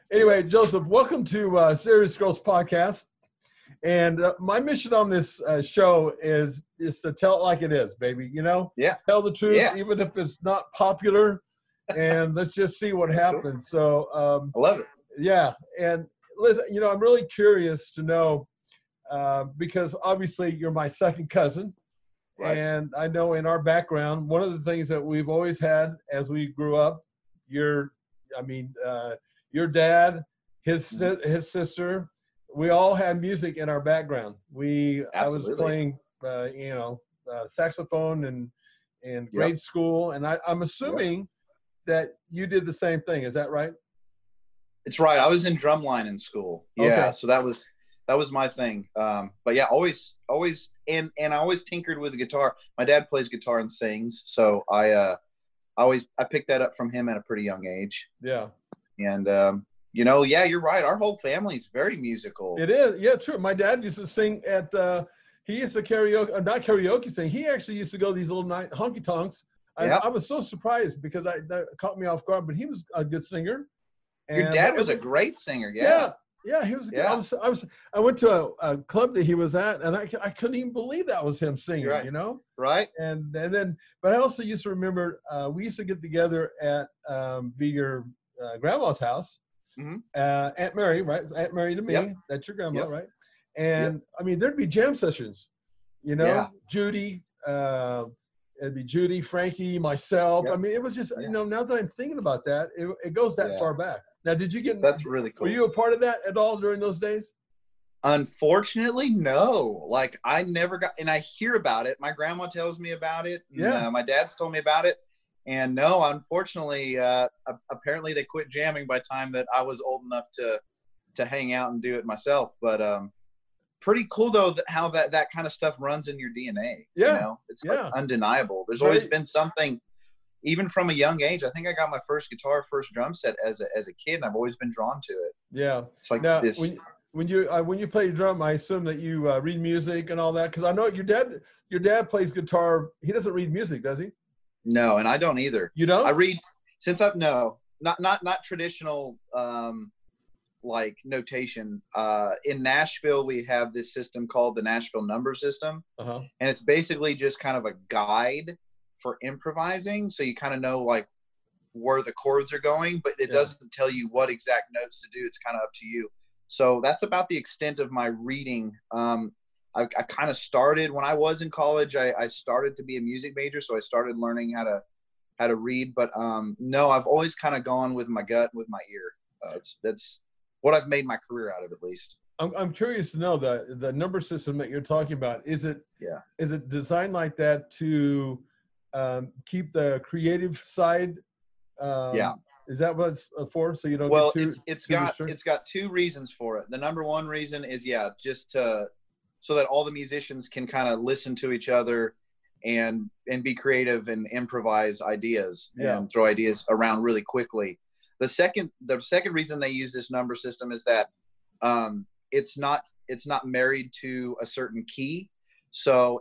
Anyway, Joseph, welcome to Serious Girls Podcast. And my mission on this show is to tell it like it is, baby. You know, tell the truth, even if it's not popular. And let's just see what happens. So I love it. Yeah. And listen, you know, I'm really curious to know because obviously you're my second cousin. Right. And I know in our background, one of the things that we've always had as we grew up, your dad, his sister, we all had music in our background. I was playing, saxophone in grade school, and I'm assuming that you did the same thing. Is that right? It's right. I was in drumline in school. Yeah, okay. So that was my thing. But yeah, always, and I always tinkered with the guitar. My dad plays guitar and sings, so I picked that up from him at a pretty young age. Yeah. And you're right. Our whole family is very musical. It is. Yeah, true. My dad used to sing at. He used to karaoke, not karaoke sing. He actually used to go to these little honky tonks. I was so surprised because that caught me off guard. But he was a good singer. And your dad was a great singer. Yeah, he was. Yeah. I went to a club that he was at, and I couldn't even believe that was him singing. Right. You know, right? And then, but I also used to remember we used to get together at your grandma's house. Mm-hmm. Aunt Mary, right? Aunt Mary to me. Yep. That's your grandma, right? And I mean, there'd be jam sessions. You know, Judy. It'd be Judy, Frankie, myself. I mean, it was just now that I'm thinking about that, it goes that far back. Now, did you get? That's really cool. Were you a part of that at all during those days? Unfortunately, no. Like I never got, and I hear about it. My grandma tells me about it. And, my dad's told me about it. And no, unfortunately, apparently they quit jamming by the time that I was old enough to hang out and do it myself. But pretty cool though how that kind of stuff runs in your DNA. Yeah, you know? It's like undeniable. There's always been something. Even from a young age, I think I got my first guitar, first drum set as a kid, and I've always been drawn to it. Yeah, it's like now, this. When you play drum, I assume that you read music and all that, because I know your dad plays guitar. He doesn't read music, does he? No, and I don't either. You don't? I read not traditional like notation. In Nashville, we have this system called the Nashville number system, and it's basically just kind of a guide for improvising. So you kind of know like where the chords are going, but it doesn't tell you what exact notes to do. It's kind of up to you. So that's about the extent of my reading. I kind of started when I was in college. I started to be a music major, so I started learning how to read. But no, I've always kind of gone with my gut, with my ear. That's what I've made my career out of, at least. I'm curious to know the number system that you're talking about. Is it designed like that to keep the creative side? Is that what it's for? So you don't get too. It's got two reasons for it. The number one reason is just so that all the musicians can kind of listen to each other and be creative and improvise ideas and throw ideas around really quickly. The second reason they use this number system is that it's not married to a certain key. So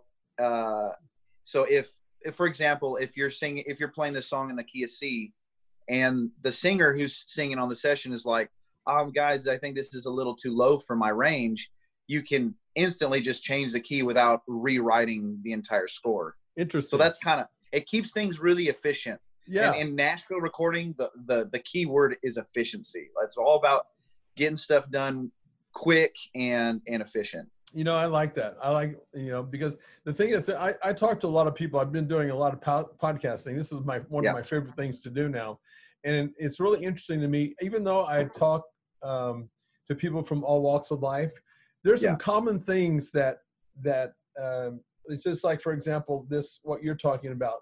if for example, if you're playing this song in the key of C, and the singer who's singing on the session is like, guys, I think this is a little too low for my range, you can instantly just change the key without rewriting the entire score. Interesting. So that's it keeps things really efficient. Yeah. And in Nashville recording, the key word is efficiency. It's all about getting stuff done quick and efficient. You know, I like that. I like, because the thing is, I talk to a lot of people. I've been doing a lot of podcasting. This is one of my favorite things to do now. And it's really interesting to me, even though I talk to people from all walks of life, there's some common things that it's just like, for example, what you're talking about.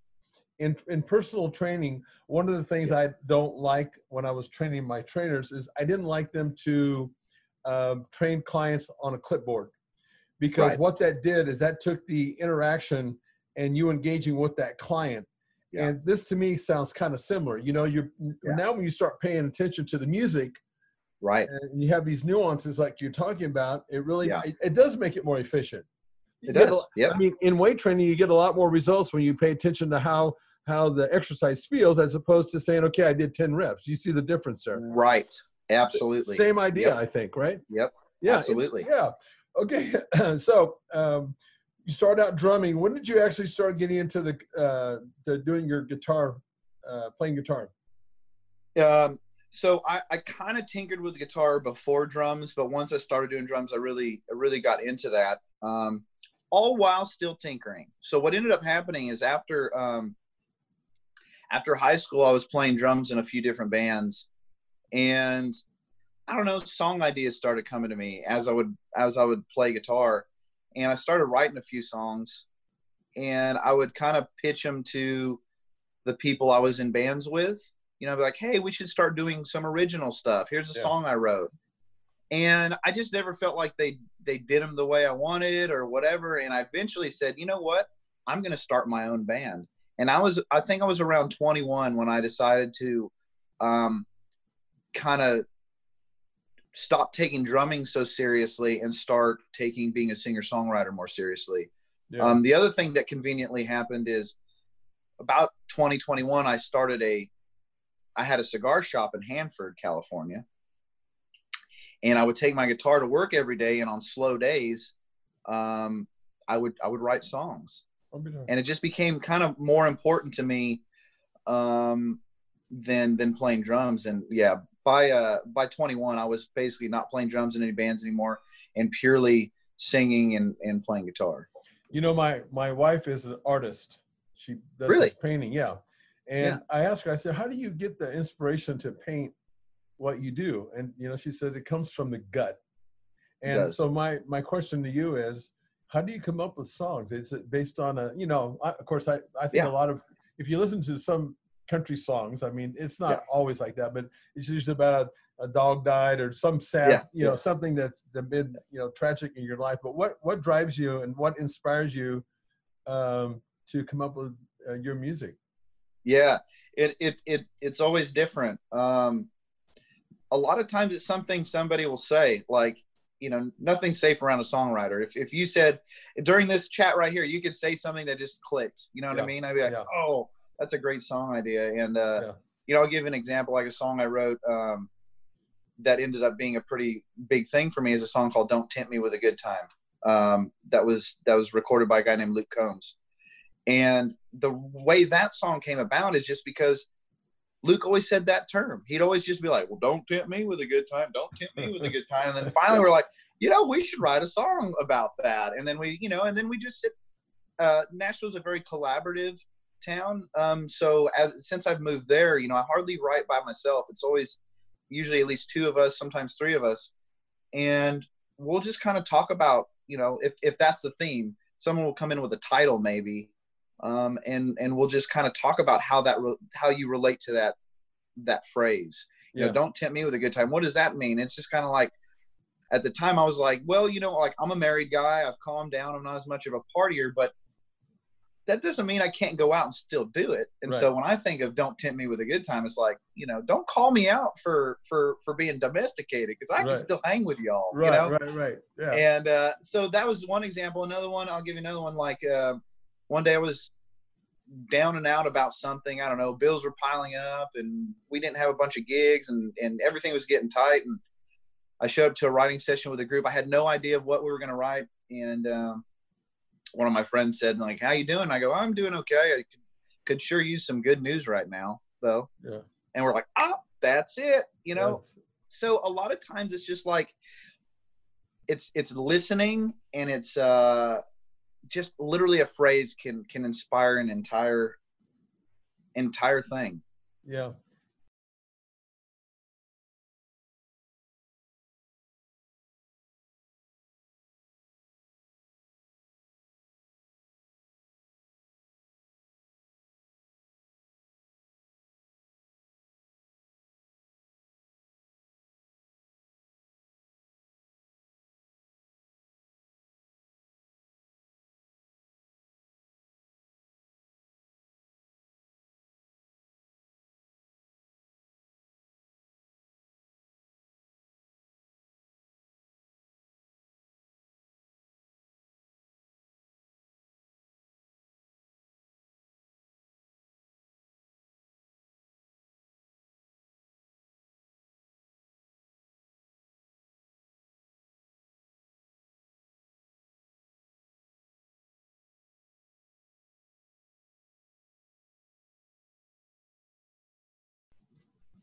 In personal training, one of the things I don't like when I was training my trainers is I didn't like them to train clients on a clipboard, because what that did is that took the interaction and you engaging with that client. And this to me sounds kind of similar. Now when you start paying attention to the music, right, and you have these nuances like you're talking about, it really it does make it more efficient. It does. I mean, in weight training, you get a lot more results when you pay attention to how the exercise feels, as opposed to saying, okay, I did 10 reps. You see the difference there. Right. Absolutely. Same idea, Yep. I think, right? Yep. Yeah. Absolutely. Yeah. Okay. So you started out drumming. When did you actually start getting into the doing your guitar, playing guitar? So I kind of tinkered with guitar before drums, but once I started doing drums, I really got into that. All while still tinkering. So what ended up happening is after high school, I was playing drums in a few different bands, and I don't know, song ideas started coming to me as I would play guitar, and I started writing a few songs, and I would kind of pitch them to the people I was in bands with. You know, be like, hey, we should start doing some original stuff. Here's a song I wrote. And I just never felt like they did them the way I wanted or whatever. And I eventually said, you know what? I'm going to start my own band. And I think I was around 21 when I decided to kind of stop taking drumming so seriously and start taking being a singer-songwriter more seriously. Yeah. The other thing that conveniently happened is about 2021, I had a cigar shop in Hanford, California. And I would take my guitar to work every day, and on slow days, I would write songs. And it just became kind of more important to me than playing drums. And yeah, by 21, I was basically not playing drums in any bands anymore and purely singing and playing guitar. You know, my wife is an artist. She does this painting. Yeah. And I asked her, I said, how do you get the inspiration to paint what you do? And, you know, she says it comes from the gut. And so my question to you is, how do you come up with songs? Is it based on you know, of course, I think a lot of, if you listen to some country songs, I mean, it's not always like that, but it's usually about a dog died or some sad, you know, something that's been, you know, tragic in your life. But what drives you and what inspires you to come up with your music? Yeah, it's always different. A lot of times it's something somebody will say, like, you know, nothing's safe around a songwriter. If you said during this chat right here, you could say something that just clicks, you know what I mean? I'd be like, oh, that's a great song idea. And, you know, I'll give an example, like a song I wrote that ended up being a pretty big thing for me is a song called Don't Tempt Me with a Good Time. That was recorded by a guy named Luke Combs. And the way that song came about is just because Luke always said that term. He'd always just be like, well, don't tempt me with a good time. Don't tempt me with a good time. And then finally we're like, you know, we should write a song about that. And then we just sit. Nashville's a very collaborative town. So since I've moved there, you know, I hardly write by myself. It's always usually at least two of us, sometimes three of us. And we'll just kind of talk about, you know, if that's the theme, someone will come in with a title maybe. And we'll just kind of talk about how you relate to that phrase. You know, don't tempt me with a good time. What does that mean? It's just kind of like, at the time I was like, well, you know, like I'm a married guy. I've calmed down. I'm not as much of a partier, but that doesn't mean I can't go out and still do it. And so when I think of don't tempt me with a good time, it's like, you know, don't call me out for being domesticated, because I can still hang with y'all. Right, you know? right. Yeah. And so that was one example. Another one, I'll give you another one. Like one day I was down and out about something. I don't know. Bills were piling up and we didn't have a bunch of gigs and everything was getting tight. And I showed up to a writing session with a group. I had no idea of what we were going to write. And one of my friends said, like, how you doing? I go, I'm doing okay. I could sure use some good news right now, though. Yeah. And we're like, that's it. You know? So a lot of times it's just like, it's listening, and it's just literally a phrase can inspire an entire thing. Yeah.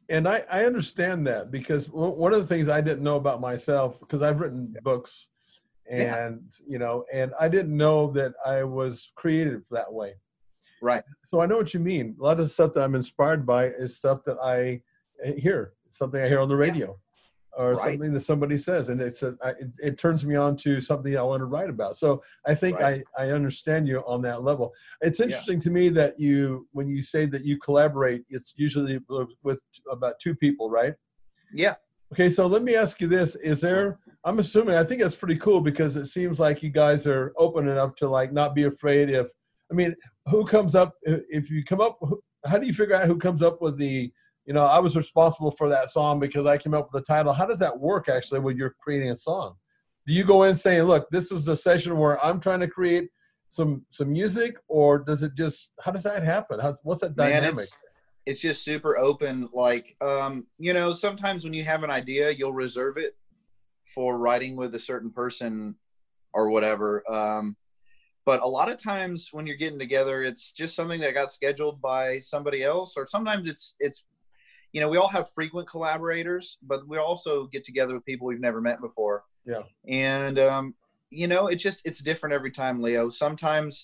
And I understand that, because one of the things I didn't know about myself, because I've written books, Yeah. and and I didn't know that I was creative that way. Right. So I know what you mean. A lot of stuff that I'm inspired by is stuff that I hear, something I hear on the Yeah. radio, or Right. something that somebody says, and it turns me on to something I want to write about. So I think Right. I understand you on that level. It's Yeah. interesting to me that when you say that you collaborate, it's usually with about two people, right? Yeah. Okay, so let me ask you this. I'm assuming, I think that's pretty cool, because it seems like you guys are open enough to like not be afraid who comes up, if you come up, how do you figure out who comes up with I was responsible for that song because I came up with the title. How does that work actually when you're creating a song? Do you go in saying, look, this is the session where I'm trying to create some music, or how does that happen? What's that Man, dynamic? it's just super open. Like, sometimes when you have an idea, you'll reserve it for writing with a certain person or whatever. But a lot of times when you're getting together, it's just something that got scheduled by somebody else, or sometimes it's we all have frequent collaborators, but we also get together with people we've never met before. Yeah. And it's different every time, Leo. Sometimes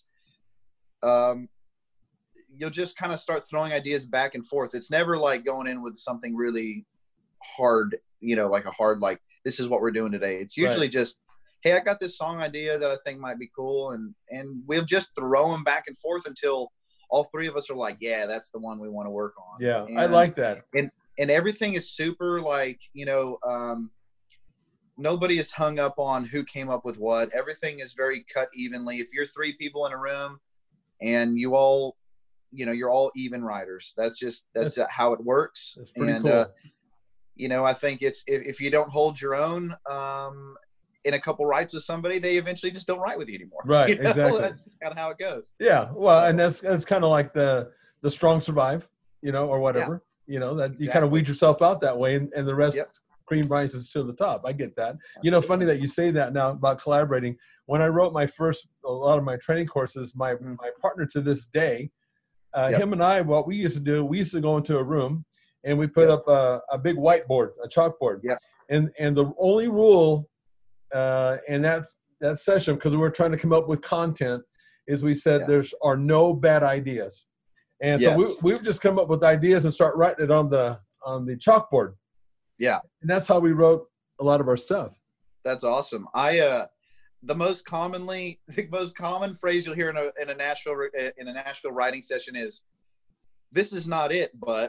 you'll just kind of start throwing ideas back and forth. It's never like going in with something really hard, like this is what we're doing today. It's usually just, hey, I got this song idea that I think might be cool, and we'll just throw them back and forth until all three of us are like, yeah, that's the one we want to work on. Yeah, I like that. And everything is super like, nobody is hung up on who came up with what. Everything is very cut evenly. If you're three people in a room and you all, you're all even writers, that's how it works. That's pretty cool. I think if you don't hold your own in a couple writes with somebody, they eventually just don't write with you anymore. Right. Exactly. That's just kind of how it goes. Yeah. Well, and that's kind of like the strong survive, or whatever, that you kind of weed yourself out that way, and the rest cream rises to the top. I get that. Absolutely. Funny that you say that now about collaborating. When I wrote a lot of my training courses, my partner to this day, him and I, what we used to do, we used to go into a room and we put up a big whiteboard, a chalkboard. Yeah. And the only rule in that session, because we were trying to come up with content, is we said there are no bad ideas. And so we would just come up with ideas and start writing it on the chalkboard. Yeah. And that's how we wrote a lot of our stuff. That's awesome. The most common phrase you'll hear in a Nashville writing session is, "This is not it, but."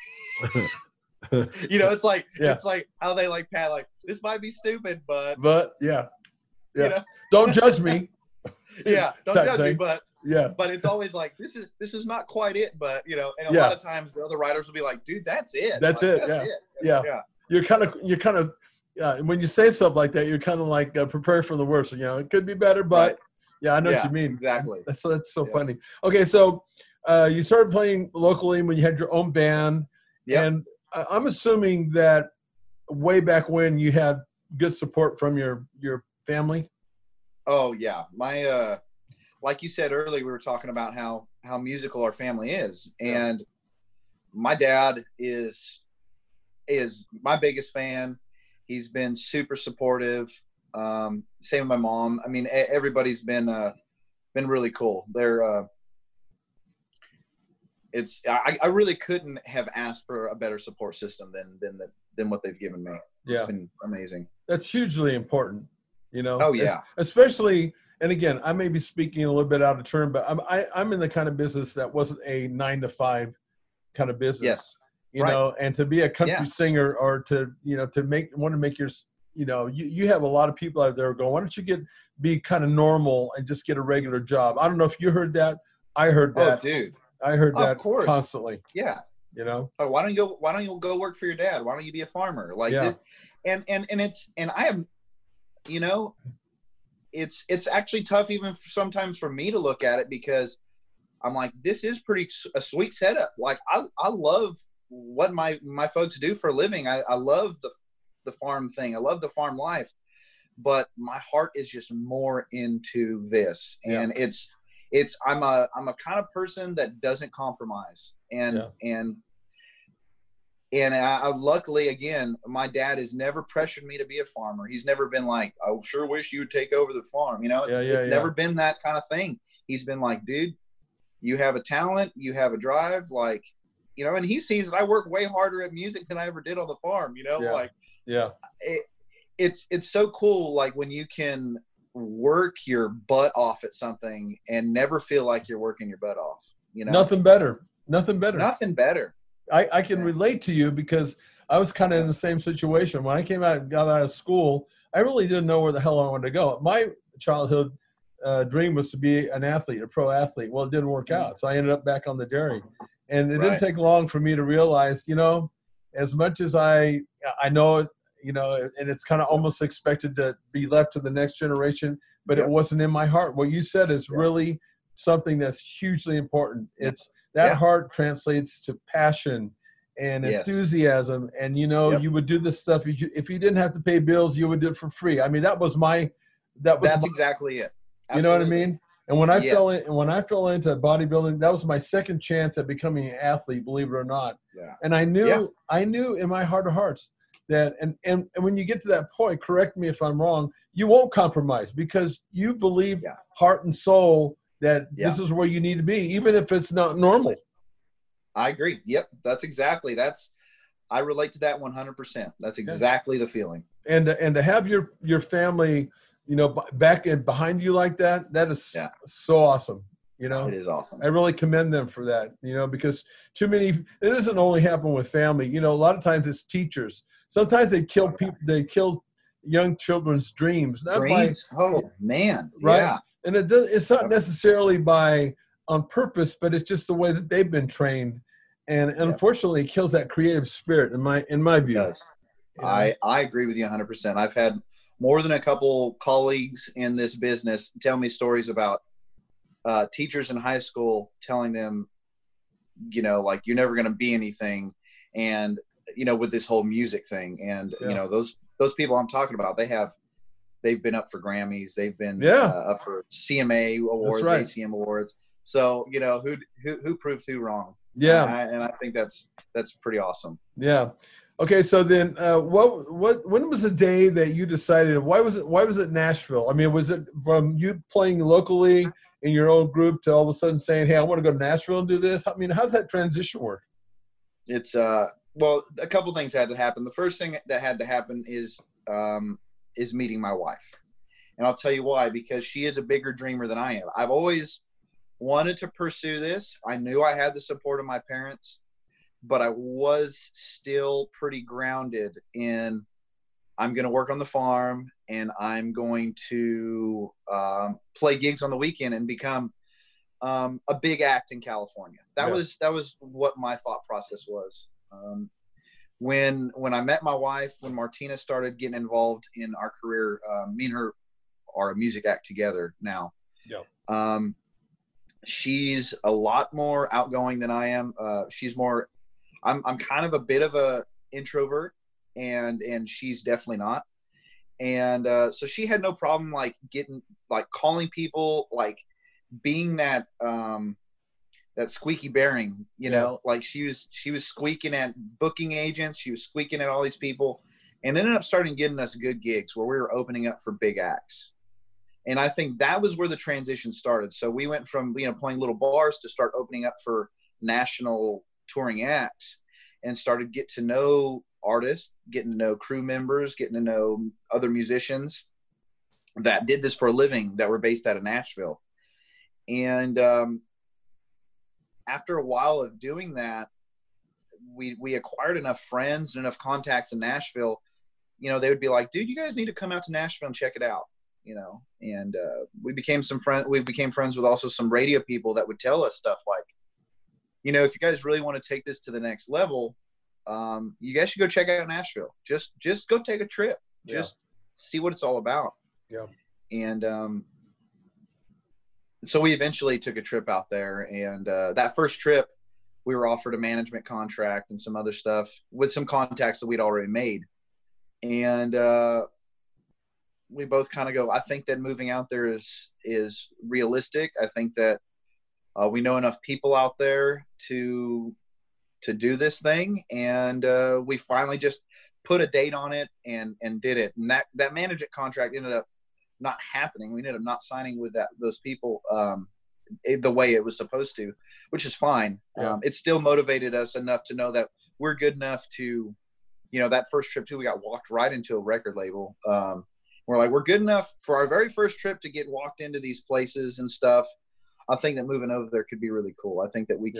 It's like how they like Pat, like, this might be stupid, but yeah. Don't judge me. Don't judge me, but yeah, but it's always like, this is not quite it, but and a lot of times the other writers will be like, dude, that's it. That's it. Yeah. You're kind of when you say stuff like that, you're kind of like prepare for the worst. It could be better, but I know what you mean. Exactly. That's so funny. Okay, so you started playing locally when you had your own band, and I'm assuming that way back when you had good support from your family. Oh yeah, my like you said earlier, we were talking about how musical our family is, and my dad is my biggest fan. He's been super supportive. Same with my mom. I mean, everybody's been really cool. I really couldn't have asked for a better support system than what they've given me. It's been amazing. That's hugely important, Oh yeah. Especially, and again, I may be speaking a little bit out of turn, but I'm in the kind of business that wasn't a 9-to-5 kind of business. Yes. And to be a country singer, or to make your, you have a lot of people out there going, why don't you be kind of normal and just get a regular job? I don't know if you heard that. I heard that. Oh, dude. I heard that of course. constantly. Yeah. Oh, why don't you go work for your dad? Why don't you be a farmer? Like this. And I am, it's actually tough even sometimes for me to look at it, because I'm like, this is a sweet setup. Like I love what my folks do for a living. I love the farm thing. I love the farm life, but my heart is just more into this. And I'm a kind of person that doesn't compromise. And And I luckily, again, my dad has never pressured me to be a farmer. He's never been like, I sure wish you would take over the farm. You know, it's never been that kind of thing. He's been like, dude, you have a talent, you have a drive, like, you know, and he sees that I work way harder at music than I ever did on the farm, you know, it's so cool. Like when you can work your butt off at something and never feel like you're working your butt off, you know, nothing better. I can relate to you because I was kind of in the same situation. When I got out of school, I really didn't know where the hell I wanted to go. My childhood dream was to be an athlete, a pro athlete. Well, it didn't work out. So I ended up back on the dairy. And it didn't take long for me to realize, you know, as much as I know it, you know, and it's kind of almost expected to be left to the next generation, but it wasn't in my heart. What you said is really something that's hugely important. It's that heart translates to passion and enthusiasm. And, you know, you would do this stuff. If you didn't have to pay bills, you would do it for free. I mean, that's exactly it. Absolutely. You know what I mean? And when I fell into bodybuilding, that was my second chance at becoming an athlete, believe it or not. Yeah. And I knew in my heart of hearts that, and when you get to that point, correct me if I'm wrong, you won't compromise because you believe heart and soul that this is where you need to be, even if it's not normal. I agree. Yep. I relate to that 100%. That's exactly the feeling. And to have your family, you know, back and behind you like that is so awesome. You know, it is awesome. I really commend them for that, you know, because it doesn't only happen with family. You know, a lot of times it's teachers. Sometimes they kill people. They kill young children's dreams. Oh man. Right. Yeah. And it's not necessarily on purpose, but it's just the way that they've been trained. And unfortunately it kills that creative spirit in my view. It does. You know? I agree with you 100%. I've had more than a couple colleagues in this business tell me stories about teachers in high school telling them, you know, like, you're never going to be anything. And, you know, with this whole music thing and, you know, those people I'm talking about, they've been up for Grammys. They've been up for CMA awards, ACM awards. So, you know, who proved who wrong? Yeah. And I think that's pretty awesome. Yeah. Okay, so then, when was the day that you decided? Why was it Nashville? I mean, was it from you playing locally in your own group to all of a sudden saying, "Hey, I want to go to Nashville and do this"? I mean, how does that transition work? It's well, a couple things had to happen. The first thing that had to happen is meeting my wife, and I'll tell you why. Because she is a bigger dreamer than I am. I've always wanted to pursue this. I knew I had the support of my parents. But I was still pretty grounded in, I'm going to work on the farm and I'm going to play gigs on the weekend and become a big act in California. That was what my thought process was. When I met my wife, when Martina started getting involved in our career, me and her are a music act together now. Yeah. She's a lot more outgoing than I am. She's more. I'm kind of a bit of a introvert, and she's definitely not. And so she had no problem calling people, like being that squeaky bearing, you know, like she was squeaking at booking agents, she was squeaking at all these people, and ended up starting getting us good gigs where we were opening up for big acts. And I think that was where the transition started. So we went from, you know, playing little bars to start opening up for national touring acts, and started get to know artists, getting to know crew members, getting to know other musicians that did this for a living that were based out of Nashville. And after a while of doing that, we acquired enough friends and enough contacts in Nashville. You know, they would be like, dude, you guys need to come out to Nashville and check it out. You know, and we became friends with also some radio people that would tell us stuff like, you know, if you guys really want to take this to the next level, you guys should go check out Nashville. Just go take a trip. Just see what it's all about. Yeah. And so we eventually took a trip out there, and that first trip, we were offered a management contract and some other stuff with some contacts that we'd already made. And we both kind of go, I think that moving out there is realistic. I think that we know enough people out there to do this thing. And we finally just put a date on it and did it. And that management contract ended up not happening. We ended up not signing with those people the way it was supposed to, which is fine. Yeah. It still motivated us enough to know that we're good enough to, that first trip too, we got walked right into a record label. We're like, we're good enough for our very first trip to get walked into these places and stuff. I think that moving over there could be really cool. I think that we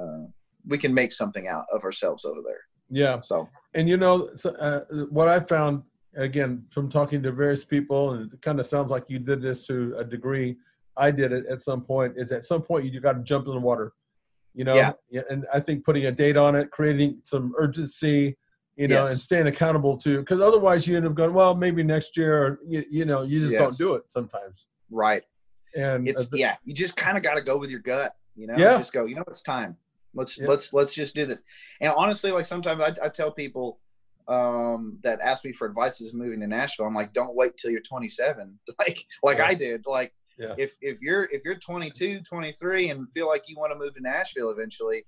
can make something out of ourselves over there. Yeah. So, and what I found, again, from talking to various people, and it kind of sounds like you did this to a degree, I did it at some point, is at some point you got to jump in the water, Yeah. And I think putting a date on it, creating some urgency, and staying accountable to, because otherwise you end up going, well, maybe next year, or, you just don't do it sometimes. Right. And you just kind of got to go with your gut, just go, it's time. Let's just do this. And honestly, like sometimes I tell people that ask me for advice is moving to Nashville. I'm like, don't wait till you're 27. Like I did. Like if you're 22, 23 and feel like you want to move to Nashville eventually,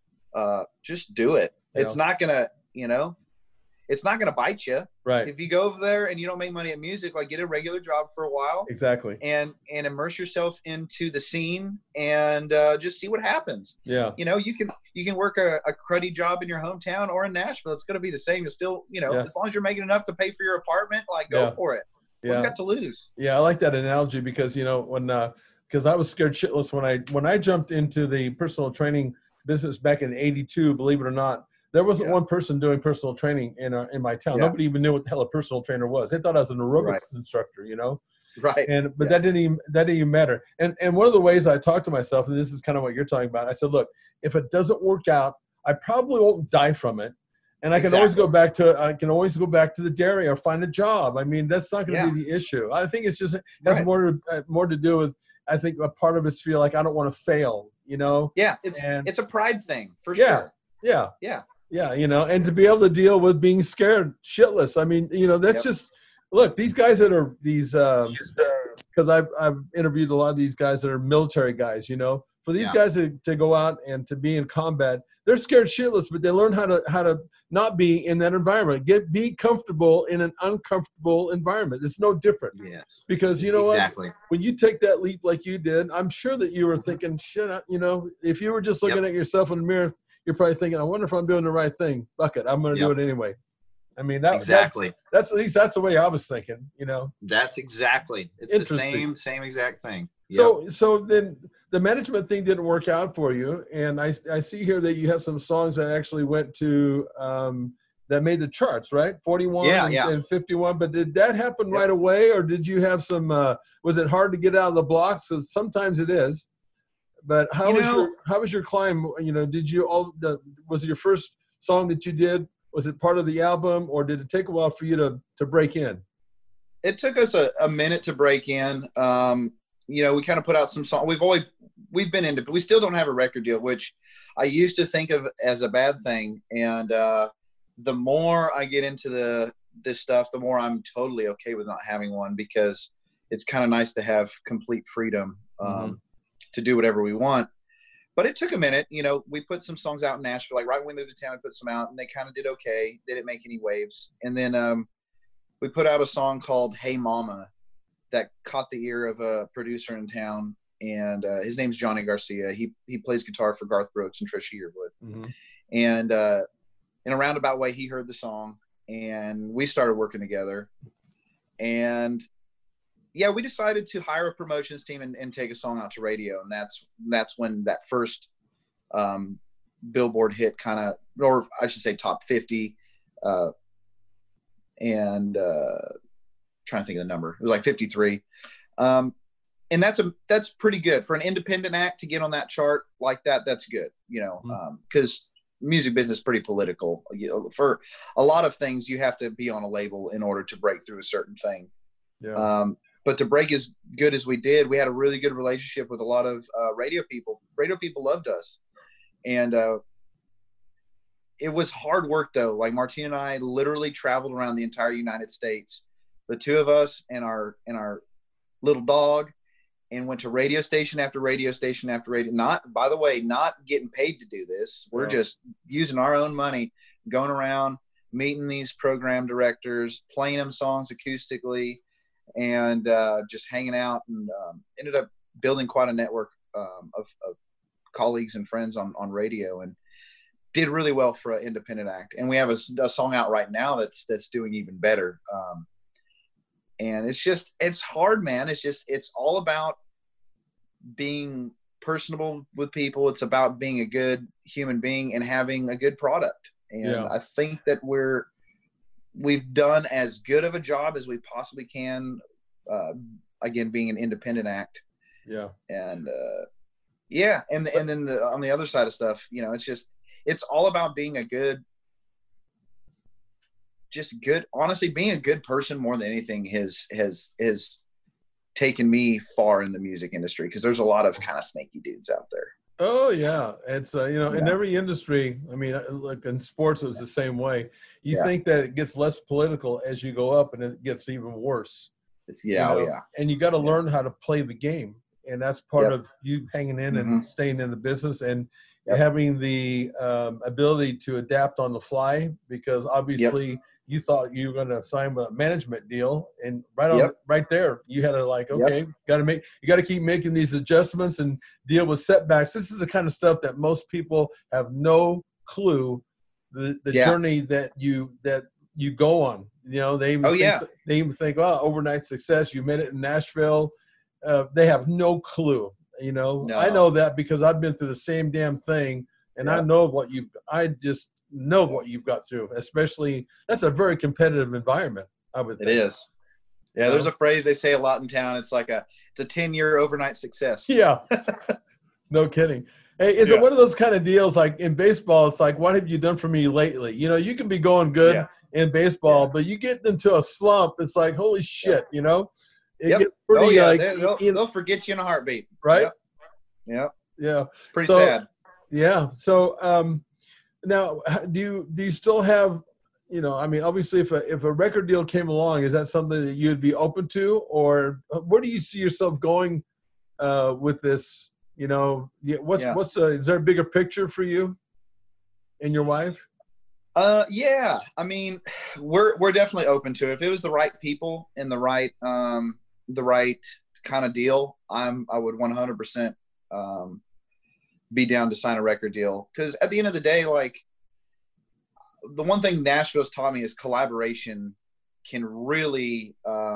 just do it. Yeah. It's not gonna, it's not going to bite you. Right. If you go over there and you don't make money at music, like get a regular job for a while. Exactly. And immerse yourself into the scene and just see what happens. Yeah. You can work a cruddy job in your hometown or in Nashville. It's going to be the same. You'll still, as long as you're making enough to pay for your apartment, like go for it. What you got to lose? Yeah. I like that analogy because, because I was scared shitless when I jumped into the personal training business back in '82, believe it or not. There wasn't one person doing personal training in my town. Nobody even knew what the hell a personal trainer was. They thought I was an aerobics instructor, Right. But that didn't even matter. And one of the ways I talk to myself, and this is kind of what you're talking about, I said, look, if it doesn't work out, I probably won't die from it. And I can always go back to the dairy or find a job. I mean, that's not going to be the issue. I think it's just has more to do with, I think a part of us feel like I don't want to fail, Yeah, it's a pride thing for sure. Yeah. Yeah, and to be able to deal with being scared shitless. I mean, that's just, look, these guys that are these, because I've interviewed a lot of these guys that are military guys, for these guys to go out and to be in combat, they're scared shitless, but they learn how to not be in that environment, be comfortable in an uncomfortable environment. It's no different. Yes. Because what? When you take that leap like you did, I'm sure that you were thinking, shit, if you were just looking at yourself in the mirror, you're probably thinking, I wonder if I'm doing the right thing. Fuck it, I'm going to do it anyway. I mean, that's at least that's the way I was thinking, That's exactly. It's the same exact thing. Yep. So then the management thing didn't work out for you, and I see here that you have some songs that actually went to that made the charts, right? 41 and 51. But did that happen right away, or did you have some? Was it hard to get out of the blocks? Because sometimes it is. But how was your climb? Did you was it your first song that you did? Was it part of the album, or did it take a while for you to break in? It took us a minute to break in. We kind of put out some songs. We've been into, but we still don't have a record deal, which I used to think of as a bad thing. And the more I get into this stuff, the more I'm totally okay with not having one, because it's kind of nice to have complete freedom. To do whatever we want. But it took a minute. We put some songs out in Nashville. Like right when we moved to town, we put some out and they kind of did okay. They didn't make any waves. And then we put out a song called Hey Mama that caught the ear of a producer in town. And his name's Johnny Garcia. He plays guitar for Garth Brooks and Trisha Yearwood. Mm-hmm. And in a roundabout way, he heard the song and we started working together. And we decided to hire a promotions team and take a song out to radio. And that's when that first Billboard hit or I should say top 50. And trying to think of the number. It was like 53. And that's pretty good for an independent act to get on that chart like that. That's good, because music business is pretty political. For a lot of things, you have to be on a label in order to break through a certain thing. Yeah. But to break as good as we did, we had a really good relationship with a lot of radio people. Radio people loved us. And it was hard work, though. Like Martina and I literally traveled around the entire United States, the two of us and our little dog. and went to radio station after radio station after radio. Not, by the way, not getting paid to do this. We're just using our own money, going around, meeting these program directors, playing them songs acoustically, and just hanging out, and ended up building quite a network of colleagues and friends on radio, and did really well for an independent act. And we have a song out right now that's doing even better. And it's hard, man. It's all about being personable with people. It's about being a good human being and having a good product. And I think that we've done as good of a job as we possibly can. Again, being an independent act. Yeah. And and then on the other side of stuff, it's all about being honestly, being a good person more than anything has taken me far in the music industry, because there's a lot of kind of snaky dudes out there. Oh yeah. It's, in every industry, I mean, like in sports, it was the same way. You think that it gets less political as you go up, and it gets even worse. And you got to learn how to play the game. And that's part of you hanging in and staying in the business, and having the ability to adapt on the fly, because obviously you thought you were going to sign a management deal, and right there, you had to you got to keep making these adjustments and deal with setbacks. This is the kind of stuff that most people have no clue the journey that you go on. They even think, oh, overnight success. You made it in Nashville. They have no clue. No. I know that because I've been through the same damn thing, and I know I just know what you've got through. Especially, that's a very competitive environment, I would think. It is. Yeah, there's a phrase they say a lot in town. It's like it's a 10-year overnight success. Yeah. No kidding. Hey, is it one of those kind of deals like in baseball? It's like, what have you done for me lately? You can be going good in baseball, but you get into a slump. It's like, holy shit, It gets pretty, they'll forget you in a heartbeat. Right? Yeah. It's pretty sad. Yeah. So now, do you still have, I mean, obviously if a record deal came along, is that something that you'd be open to, or where do you see yourself going with this? Is there a bigger picture for you and your wife? Yeah. I mean, we're definitely open to it. If it was the right people and the right kind of deal, I would 100% be down to sign a record deal. Because at the end of the day, like, the one thing Nashville's taught me is collaboration can really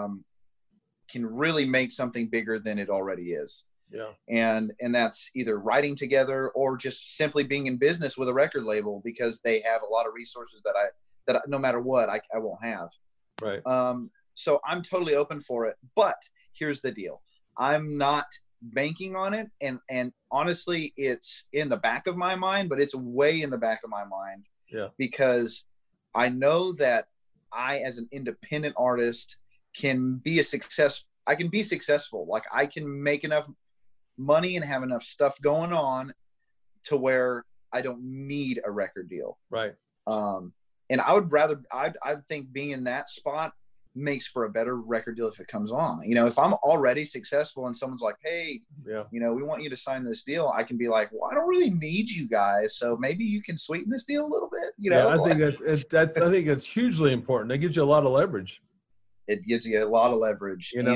make something bigger than it already is. Yeah. And that's either writing together or just simply being in business with a record label, because they have a lot of resources that no matter what, I won't have. Right. So I'm totally open for it, but here's the deal. I'm not banking on it. And honestly, it's in the back of my mind, but it's way in the back of my mind. Yeah. Because I know that I, as an independent artist, can be successful. Like, I can make enough money and have enough stuff going on to where I don't need a record deal. Right. And I think being in that spot makes for a better record deal if it comes on. If I'm already successful and someone's like, hey, we want you to sign this deal, I can be like, well, I don't really need you guys, so maybe you can sweeten this deal a little bit. I think I think it's hugely important. It gives you a lot of leverage. It gives you a lot of leverage, and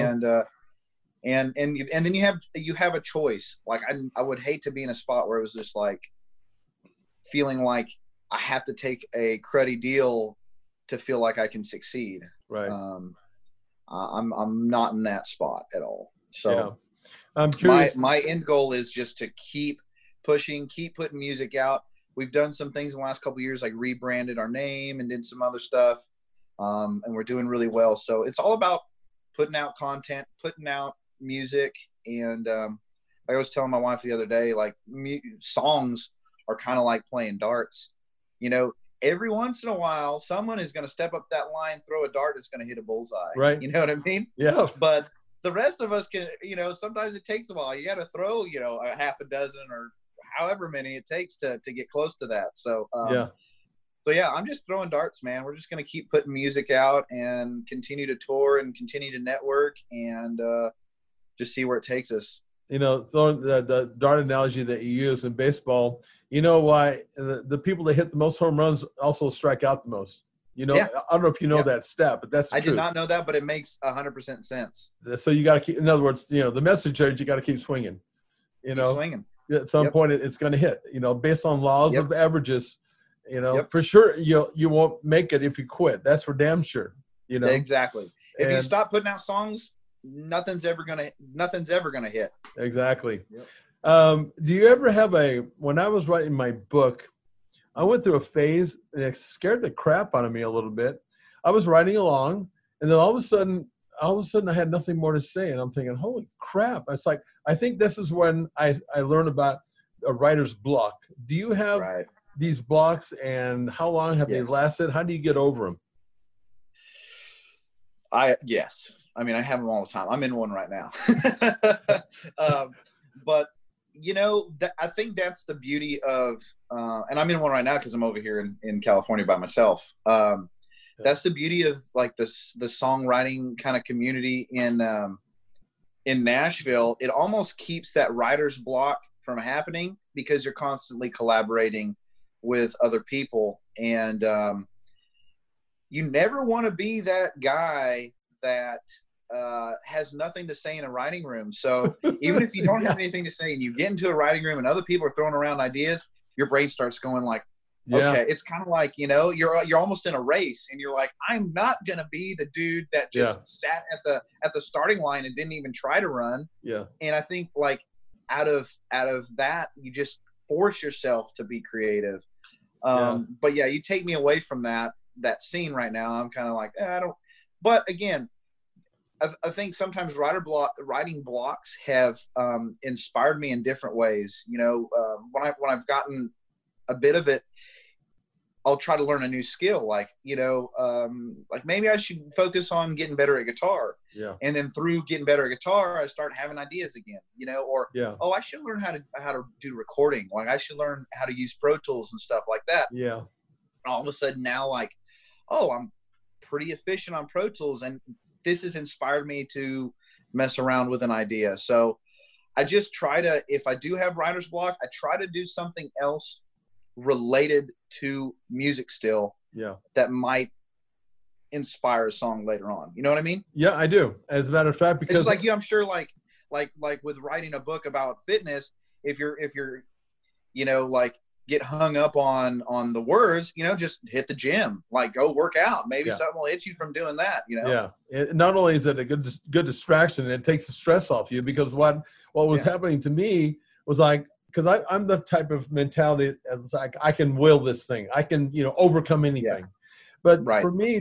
then you have a choice. Like, I would hate to be in a spot where it was just like feeling like I have to take a cruddy deal to feel like I can succeed. Right. I'm not in that spot at all. So I'm curious. My end goal is just to keep pushing, keep putting music out. We've done some things in the last couple of years, like rebranded our name and did some other stuff. And we're doing really well. So it's all about putting out content, putting out music. And like I was telling my wife the other day, like, songs are kind of like playing darts. Every once in a while, someone is going to step up that line, throw a dart that's going to hit a bullseye. Right. You know what I mean? Yeah. But the rest of us can, sometimes it takes a while. You got to throw, a half a dozen or however many it takes to get close to that. So, I'm just throwing darts, man. We're just going to keep putting music out and continue to tour and continue to network and just see where it takes us. You know, throwing the dart analogy that you use in baseball, you know why the people that hit the most home runs also strike out the most. You know, Yeah. I don't know if you know that stat, but that's the I truth. did not know that, but it makes 100% sense. So you got to keep, in other words, you know, the message is you got to keep swinging. You know, swinging. At some point it's going to hit. You know, based on laws of averages. You know, for sure you won't make it if you quit. That's for damn sure. You know, exactly. If you stop putting out songs, nothing's ever gonna hit. Exactly. Do you ever have when I was writing my book, I went through a phase and it scared the crap out of me a little bit. I was writing along, and then all of a sudden I had nothing more to say, and I'm thinking, holy crap. It's like, I think this is when I learned about a writer's block. Do you have these blocks, and how long have they lasted? How do you get over them? Yes. I mean, I have them all the time. I'm in one right now. But you know, I think that's the beauty of, and I'm in one right now because I'm over here in California by myself. That's the beauty of like the songwriting kind of community in Nashville. It almost keeps that writer's block from happening because you're constantly collaborating with other people, and you never want to be that guy that has nothing to say in a writing room. So even if you don't have anything to say and you get into a writing room and other people are throwing around ideas, your brain starts going like, okay, it's kind of like, you know, you're almost in a race and you're like, I'm not going to be the dude that just sat at the starting line and didn't even try to run. Yeah. And I think like out of that, you just force yourself to be creative. But yeah, you take me away from that scene right now. I'm kind of like, I don't, but again, I think sometimes writing blocks have inspired me in different ways. You know, when I've gotten a bit of it, I'll try to learn a new skill. Like, you know, like maybe I should focus on getting better at guitar. Yeah. And then through getting better at guitar, I start having ideas again. You know, or oh, I should learn how to do recording. Like I should learn how to use Pro Tools and stuff like that. Yeah. And all of a sudden now, like, oh, I'm pretty efficient on Pro Tools, and this has inspired me to mess around with an idea. So I just try to, if I do have writer's block, I try to do something else related to music still that might inspire a song later on. You know what I mean? Yeah, I do. As a matter of fact, because it's like I'm sure like with writing a book about fitness, if you're, you know, like get hung up on the words, you know, just hit the gym, like go work out. Maybe something will hit you from doing that, you know? Yeah. Not only is it a good distraction, it takes the stress off you, because what was happening to me was like, because I'm the type of mentality, it's like, I can will this thing. I can, you know, overcome anything. But for me,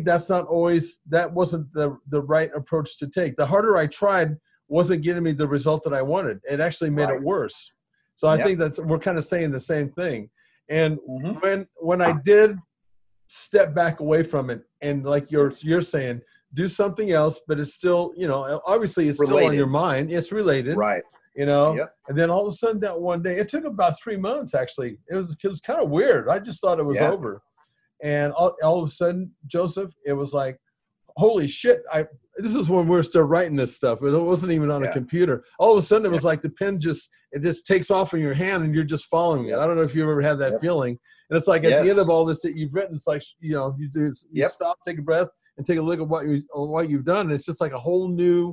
that wasn't the right approach to take. The harder I tried wasn't getting me the result that I wanted. It actually made it worse. So I think we're kind of saying the same thing. And when I did step back away from it, and like you're saying, do something else, but it's still, you know, obviously it's related. Still on your mind. It's related. Right. You know, and then all of a sudden that one day, it took about 3 months, actually. It was kind of weird. I just thought it was over. And all of a sudden, Joseph, it was like, holy shit. This is when we were still writing this stuff. It wasn't even on a computer. All of a sudden it was like the pen just takes off in your hand and you're just following it. I don't know if you ever had that feeling. And it's like at the end of all this that you've written, it's like, you know, you stop, take a breath, and take a look at what you've done. And it's just like a whole new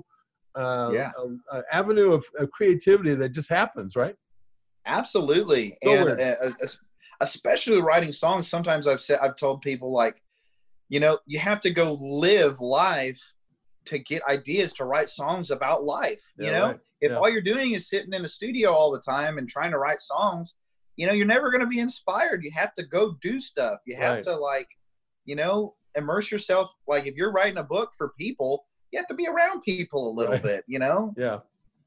avenue of creativity that just happens, right? Absolutely. So and especially writing songs, sometimes I've told people, like, you know, you have to go live life to get ideas to write songs about life. You know, if all you're doing is sitting in a studio all the time and trying to write songs, you know, you're never going to be inspired. You have to go do stuff. You have to, like, you know, immerse yourself. Like if you're writing a book for people, you have to be around people a little bit, you know? Yeah.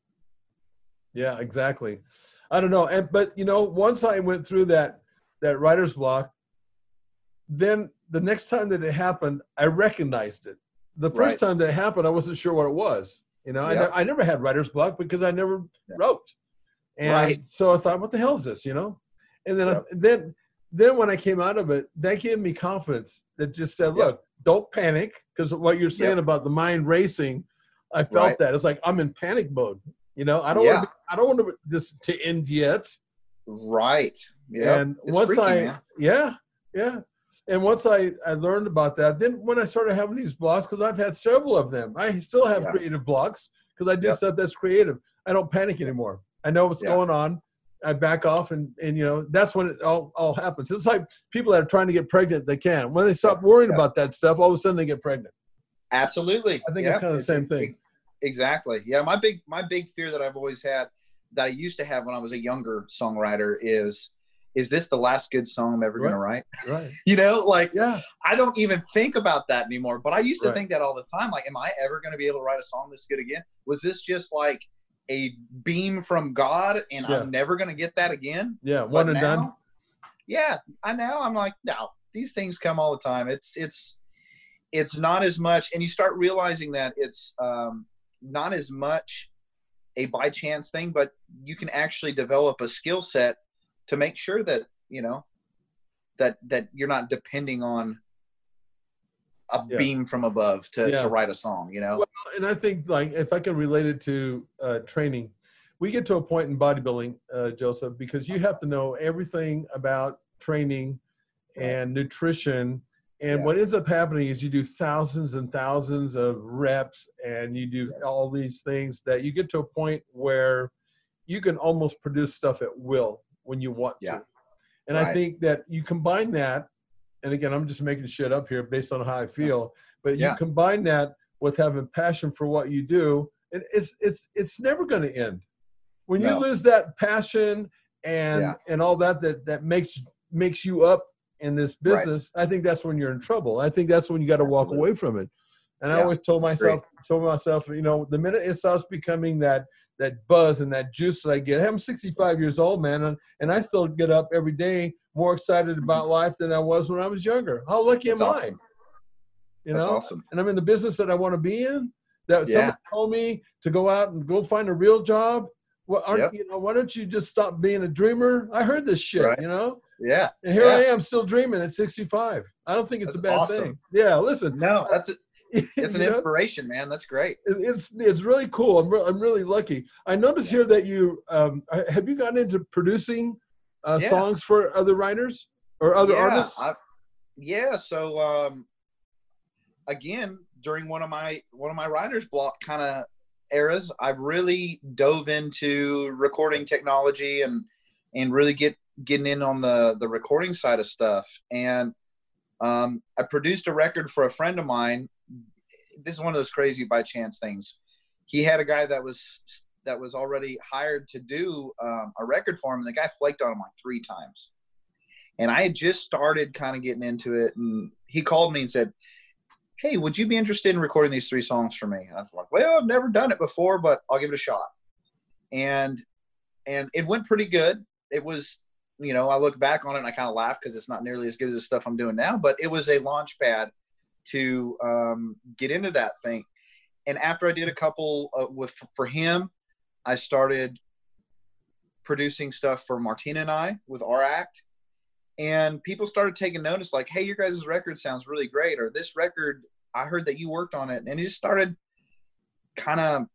Yeah, exactly. I don't know. But you know, once I went through that writer's block, then the next time that it happened, I recognized it. The first time that it happened, I wasn't sure what it was. You know, I never had writer's block because I never wrote. And so I thought, what the hell is this, you know? And then then when I came out of it, that gave me confidence that just said, look, don't panic, because what you're saying about the mind racing, I felt Right. that. It's like I'm in panic mode. You know, I Yeah. don't want this to end yet. Right. Yeah. And It's once freaky, man. yeah. And once I learned about that, then when I started having these blocks, because I've had several of them, I still have Yeah. creative blocks because I do Yep. stuff that's creative. I don't panic anymore. I know what's Yeah. going on. I back off, and you know, that's when it all happens. It's like people that are trying to get pregnant, they can. When they stop worrying about that stuff, all of a sudden they get pregnant. Absolutely. I think Yeah. it's kind of the same thing. Exactly. Yeah. My big fear that I've always had, that I used to have when I was a younger songwriter, is this the last good song I'm ever going to write? Right. You know, like, Yeah. I don't even think about that anymore, but I used to Right. think that all the time. Like, am I ever going to be able to write a song this good again? Was this just like a beam from God and Yeah. I'm never going to get that again? Yeah. But One and now, done. yeah, I'm like, no, these things come all the time. It's not as much, and you start realizing that it's not as much a by chance thing, but you can actually develop a skill set to make sure that, you know, that you're not depending on a beam from above to write a song, you know? Well, and I think, like, if I can relate it to training, we get to a point in bodybuilding, Joseph, because you have to know everything about training and nutrition. And what ends up happening is you do thousands and thousands of reps, and you do all these things that you get to a point where you can almost produce stuff at will when you want to. And I think that you combine that, and again, I'm just making shit up here based on how I feel, but you combine that with having passion for what you do, and it's never going to end. When you lose that passion and all that makes you up in this business, I think that's when you're in trouble. I think that's when you got to walk away from it. And I always told myself, you know, the minute it starts becoming that buzz and that juice that I get, I'm 65 years old, man, and I still get up every day more excited about life than I was when I was younger. How lucky am I? You know, awesome. And I'm in the business that I want to be in. That someone told me to go out and go find a real job. Well, you know, why don't you just stop being a dreamer? I heard this shit, you know? Yeah. And here I am still dreaming at 65. I don't think it's a bad thing. Yeah, listen. No, it's an inspiration, man. That's great. It's really cool. I'm really lucky. I noticed here that you have you gotten into producing songs for other writers or other artists? So again, during one of my writer's block kind of eras, I really dove into recording technology and really getting in on the recording side of stuff. And I produced a record for a friend of mine. This is one of those crazy by chance things. He had a guy that was already hired to do a record for him, and the guy flaked on him like 3 times. And I had just started kind of getting into it, and he called me and said, "Hey, would you be interested in recording these 3 songs for me?" And I was like, "Well, I've never done it before, but I'll give it a shot." And it went pretty good. It was, you know, I look back on it and I kind of laugh because it's not nearly as good as the stuff I'm doing now, but it was a launch pad to get into that thing. And after I did a couple for him, I started producing stuff for Martina and I with our act. And people started taking notice, like, "Hey, your guys' record sounds really great," or "This record, I heard that you worked on it." And it just started kind of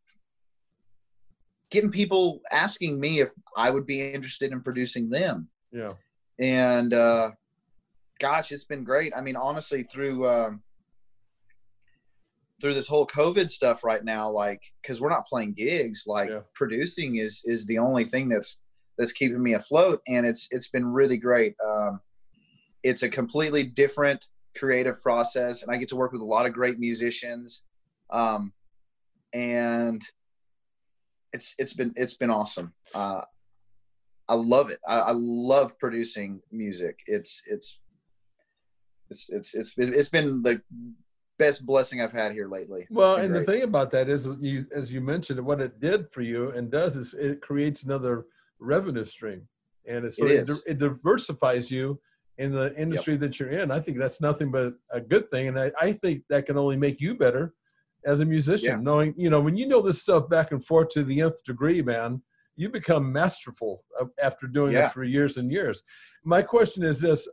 getting people asking me if I would be interested in producing them. Yeah. And gosh, it's been great. I mean, honestly, through this whole COVID stuff right now, like, because we're not playing gigs, like producing is the only thing that's keeping me afloat, and it's been really great. It's a completely different creative process, and I get to work with a lot of great musicians, and it's been awesome. I love it. I love producing music. It's been the best blessing I've had here lately. Well, and the thing about that is, as you mentioned, what it did for you and does is it creates another revenue stream, and it diversifies you in the industry that you're in. I think that's nothing but a good thing, and I think that can only make you better as a musician, knowing, you know, when you know this stuff back and forth to the nth degree, man, you become masterful after doing this for years and years. My question is this: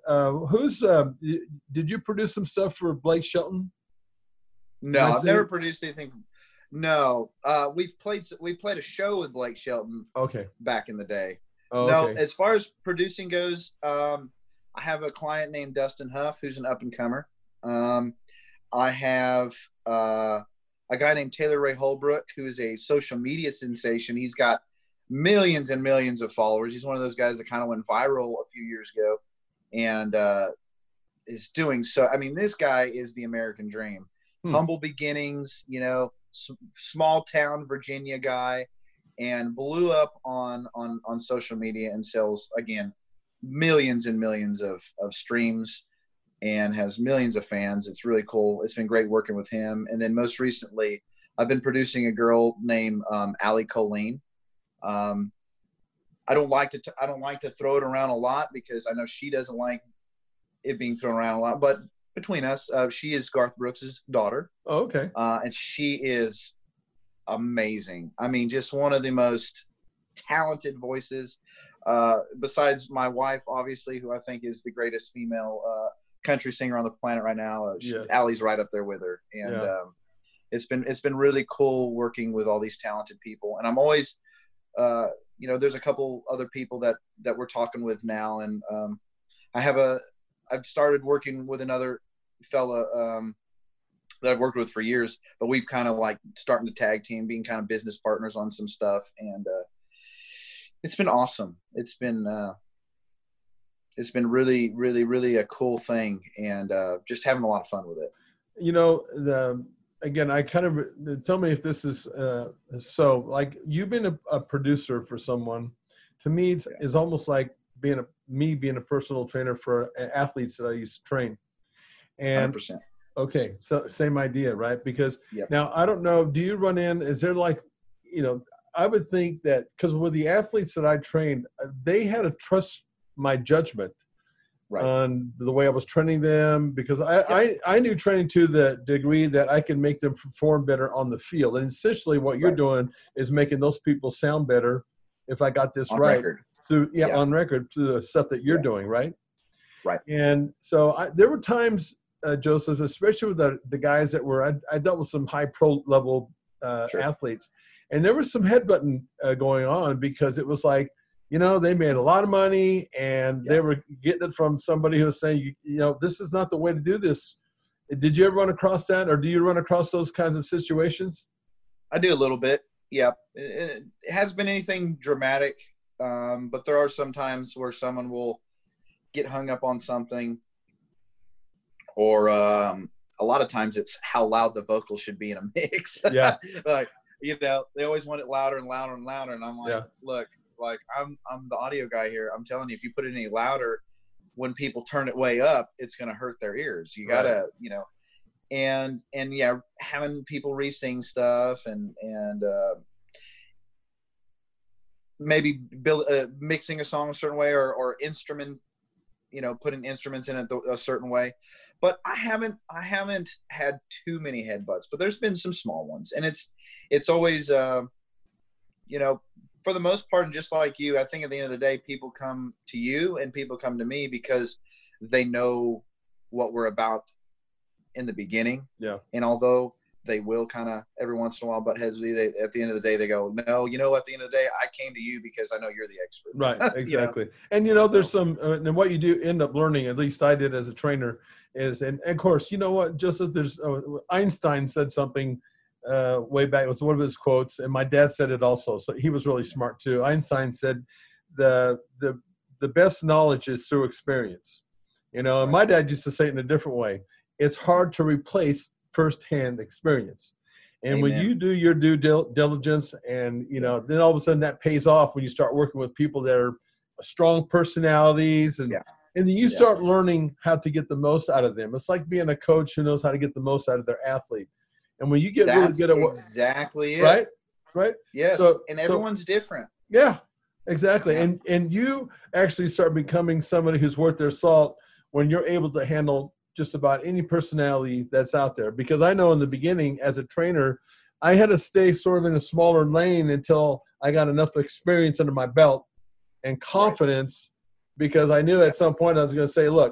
did you produce some stuff for Blake Shelton? No, I've never produced anything. No, we played a show with Blake Shelton. Okay. Back in the day. Oh, No, okay. as far as producing goes, I have a client named Dustin Huff, who's an up and comer. I have a guy named Taylor Ray Holbrook, who is a social media sensation. He's got millions and millions of followers. He's one of those guys that kind of went viral a few years ago, and is doing so. I mean, this guy is the American dream. Humble beginnings, you know, small town Virginia guy, and blew up on social media and sells, again, millions and millions of streams and has millions of fans. It's really cool. It's been great working with him. And then most recently, I've been producing a girl named Allie Colleen. I don't like to throw it around a lot because I know she doesn't like it being thrown around a lot. But between us, she is Garth Brooks' daughter. Oh, okay. And she is amazing. I mean, just one of the most talented voices. Besides my wife, obviously, who I think is the greatest female country singer on the planet right now. Yes. Allie's right up there with her, and it's been really cool working with all these talented people. And I'm always, you know, there's a couple other people that we're talking with now, and I've started working with another fella that I've worked with for years, but we've kind of like starting to tag team, being kind of business partners on some stuff, and it's been awesome. It's been really, really, really a cool thing, and just having a lot of fun with it. You know, again, I kind of, tell me if this is so, like, you've been a producer for someone. To me, it's almost like being a personal trainer for athletes that I used to train. And 100%. Okay, so same idea, right? Because now I don't know, do you run in, is there like, you know, I would think that because with the athletes that I trained, they had to trust my judgment on the way I was training them, because I knew training to the degree that I can make them perform better on the field. And essentially what you're doing is making those people sound better, if I got this right, through on record, through the stuff that you're doing, right? Right. And so there were times, Joseph, especially with the guys that were, I dealt with some high pro level athletes, and there was some headbutting going on, because it was like, you know, they made a lot of money, and they were getting it from somebody who was saying, you know, this is not the way to do this. Did you ever run across that, or do you run across those kinds of situations? I do a little bit. Yeah. It hasn't been anything dramatic, but there are some times where someone will get hung up on something, or a lot of times it's how loud the vocal should be in a mix. Yeah. Like, you know, they always want it louder and louder and louder. And I'm like, look, like I'm the audio guy here. I'm telling you, if you put it any louder, when people turn it way up, it's going to hurt their ears. You gotta, you know, and having people re-sing stuff and maybe mixing a song a certain way, or instrument, you know, putting instruments in it a certain way. But I haven't had too many headbutts, but there's been some small ones, and it's always, you know, for the most part, and just like you, I think at the end of the day, people come to you and people come to me because they know what we're about in the beginning. Yeah. And although they will kind of every once in a while butt heads with you, at the end of the day, they go, no, you know, at the end of the day, I came to you because I know you're the expert. Right. Exactly. You know? And, you know, there's some, and what you do end up learning, at least I did as a trainer, is, and of course, you know what, Joseph, there's Einstein said something way back. It was one of his quotes, and my dad said it also. So he was really smart too. Einstein said, the best knowledge is through experience. You know, and my dad used to say it in a different way. It's hard to replace firsthand experience. And when you do your due diligence, and, you know, then all of a sudden that pays off when you start working with people that are strong personalities, and and then you start learning how to get the most out of them. It's like being a coach who knows how to get the most out of their athlete. And when you get really good at what exactly it. Right? Yes. So, and everyone's different. Yeah, exactly. Yeah. And you actually start becoming somebody who's worth their salt when you're able to handle just about any personality that's out there. Because I know in the beginning as a trainer, I had to stay sort of in a smaller lane until I got enough experience under my belt and confidence, because I knew at some point I was going to say, look,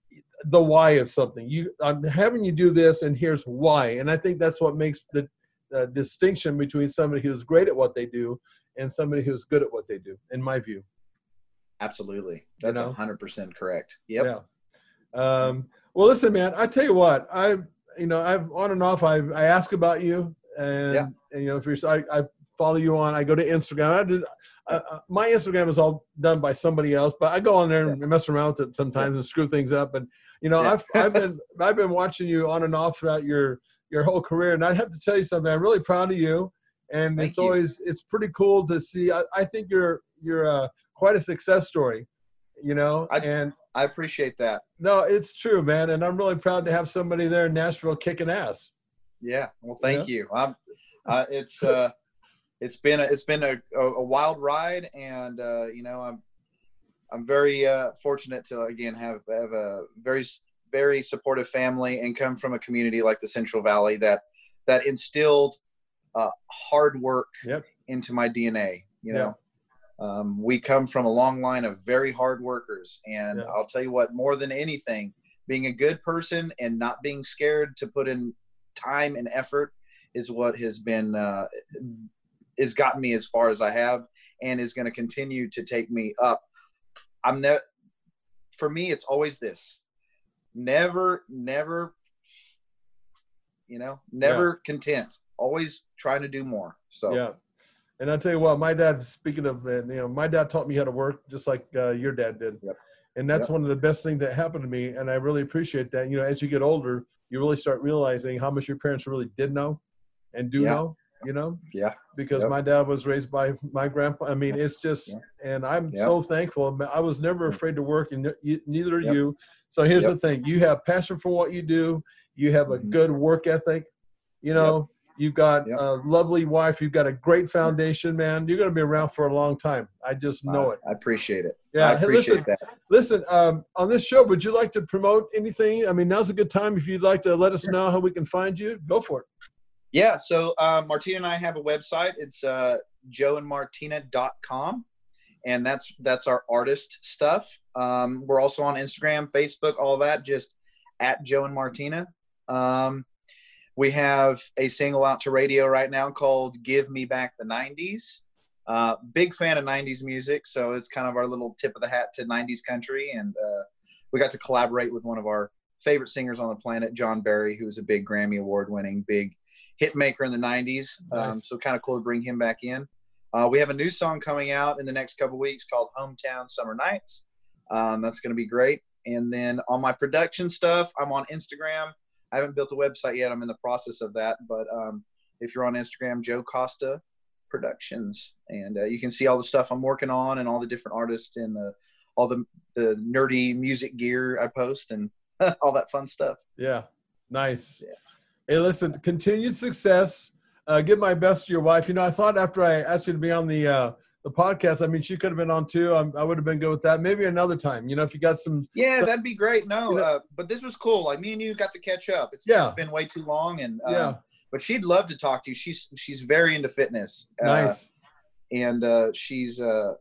the why of something. I'm having you do this, and here's why. And I think that's what makes the distinction between somebody who's great at what they do and somebody who's good at what they do, in my view. Absolutely. That's 100% correct. Yep. Yeah. Well, listen, man, I tell you what, I've on and off, I ask about you, and if I follow you on, I go to Instagram. My Instagram is all done by somebody else, but I go on there and mess around with it sometimes and screw things up. And I've been watching you on and off throughout your whole career, and I have to tell you something. I'm really proud of you, and it's pretty cool to see. I think you're quite a success story, and I appreciate that. No, it's true, man, and I'm really proud to have somebody there in Nashville kicking ass. Yeah, well, thank you. It's been a wild ride, and I'm very fortunate to again have a very, very supportive family and come from a community like the Central Valley that instilled hard work into my DNA. We come from a long line of very hard workers, and I'll tell you what, more than anything, being a good person and not being scared to put in time and effort is what has gotten me as far as I have, and is going to continue to take me up. For me, it's always this: never content, always trying to do more. So yeah. And I'll tell you what, my dad, speaking of, my dad taught me how to work just like your dad did. Yep. And that's one of the best things that happened to me. And I really appreciate that. As you get older, you really start realizing how much your parents really did know and do know, Yeah. Because my dad was raised by my grandpa. I mean, it's just, and I'm so thankful. I was never afraid to work, and neither are you. So here's the thing. You have passion for what you do. You have a good work ethic, You've got a lovely wife. You've got a great foundation, man. You're going to be around for a long time. I just know it. I appreciate it. Yeah, I appreciate that. Listen, on this show, would you like to promote anything? I mean, now's a good time. If you'd like to let us know how we can find you, go for it. Yeah, so Martina and I have a website. It's joeandmartina.com, and that's our artist stuff. We're also on Instagram, Facebook, all that, just at Joe and Martina. We have a single out to radio right now called Give Me Back the 90s. Big fan of 90s music, so it's kind of our little tip of the hat to 90s country. And we got to collaborate with one of our favorite singers on the planet, John Barry, who's a big Grammy Award-winning, big hit maker in the 90s. Nice. So kind of cool to bring him back in. We have a new song coming out in the next couple of weeks called Hometown Summer Nights. That's going to be great. And then on my production stuff, I'm on Instagram. I haven't built a website yet. I'm in the process of that. But if you're on Instagram, Joe Costa Productions. And you can see all the stuff I'm working on and all the different artists and all the nerdy music gear I post and all that fun stuff. Yeah. Nice. Yeah. Hey, listen, continued success. Give my best to your wife. I thought after I asked you to be on the podcast, I mean, she could have been on too. I would have been good with that. Maybe another time, if you got some. Yeah, that'd be great. No, but this was cool. Like me and you got to catch up. It's been way too long, and but she'd love to talk to you. She's very into fitness. Nice. And she's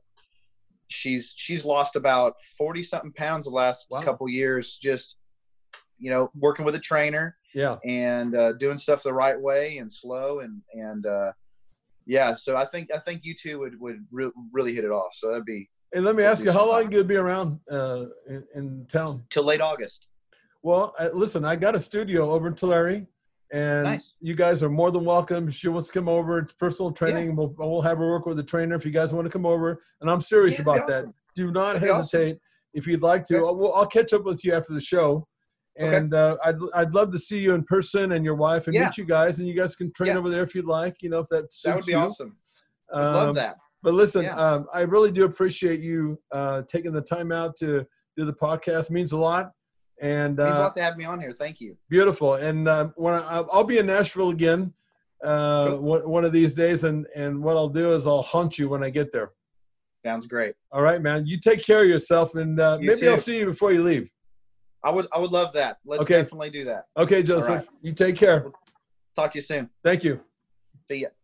lost about 40-something pounds the last couple years. Just working with a trainer. Yeah. And doing stuff the right way and slow and so I think you two would really hit it off. So that'd be. Hey, let me ask you, how long you'll be around in town? Till late August. Well, listen, I got a studio over in Tulare, and you guys are more than welcome. She wants to come over. It's personal training. Yeah. We'll have her work with a trainer if you guys want to come over. And I'm serious about that. Do not hesitate if you'd like to. Okay. I'll catch up with you after the show. And I'd love to see you in person and your wife and meet you guys, and you guys can train over there if you'd like. If that suits you. That would be awesome. I'd love that. But listen, I really do appreciate you taking the time out to do the podcast. It means a lot. And it means a lot to have me on here. Thank you. Beautiful. And when I'll be in Nashville again one of these days, and what I'll do is I'll haunt you when I get there. Sounds great. All right, man. You take care of yourself, and maybe I'll see you before you leave. I would love that. Let's definitely do that. Okay, Joseph. Right. You take care. We'll talk to you soon. Thank you. See ya.